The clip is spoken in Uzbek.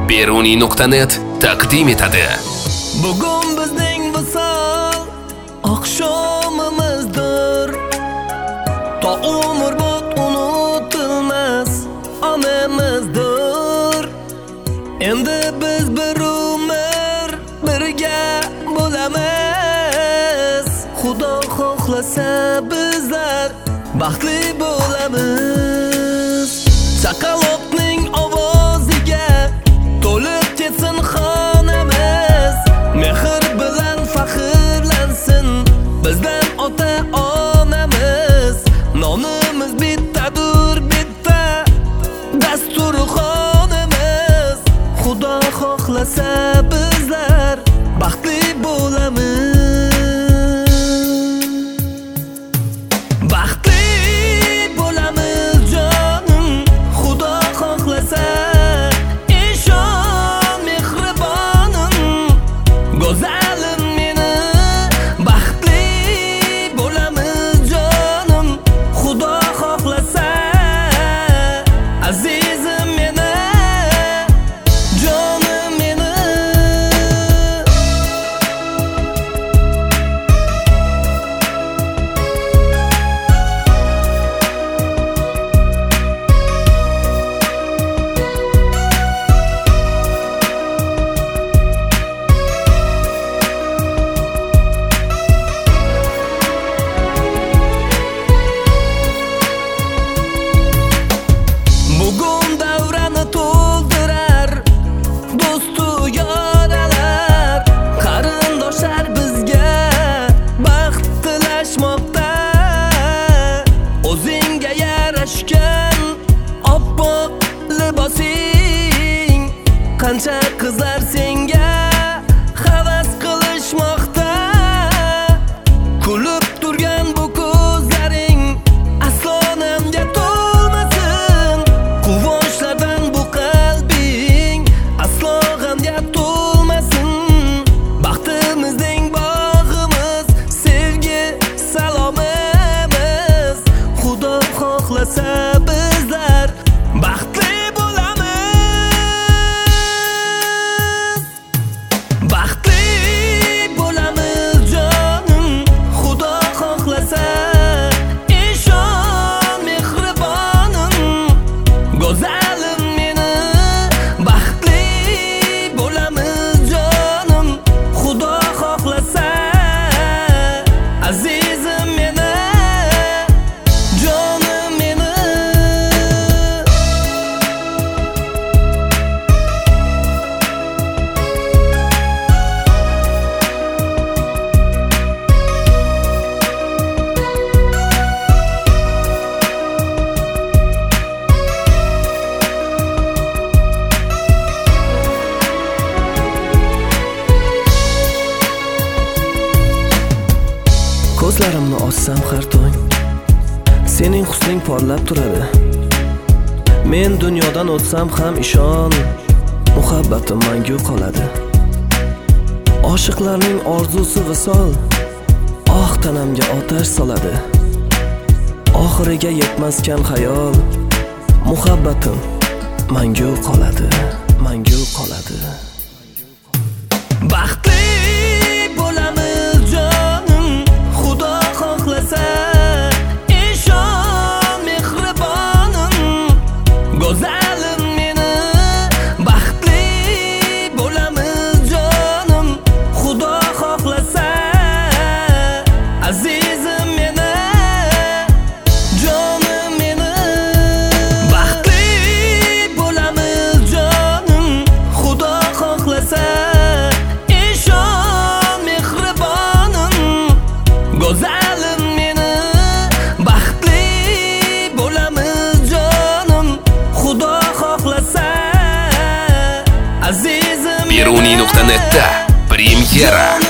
Beruniy.net taqdim etadi. Bugun bizning visol oqshomimizdir. To umrbod unutilmas onamizdir. Endi biz bir umr birga bo'lamiz. Xudo xohlasa bizlar baxtli bo'lamiz. Chaqaloqning ovoziga to'lib ketsin xonamiz. Mehr bilan faxrlansin bizdan ota-onamiz. Nonimiz bittadir, bitta dasturxonimiz. Xudo xohlasa bizlar baxtli bo'lamiz. Qancha qizlar senga havas qilishmoqda. Kulib turgan bu ko'zlaring aslo namga to'lmasin. Quvonchlardan bu qalbing aslo g'amga to'lmasin. Baxtimizning bog'imiz sevgi salomimiz. Xudo xohlasa bizlar baxtli ko'zlarimni ochsam har tong sening husning porlab turadi. Men dunyodan o'tsam ham ishon, muhabbatim mangu qoladi. Oshiqlarning orzusi visol, oh tanamga otash soladi. Oxiriga yetmaskan xayol, muhabbatim mangu qoladi, mangu qoladi. Baxtli Beruniy.netda premyera.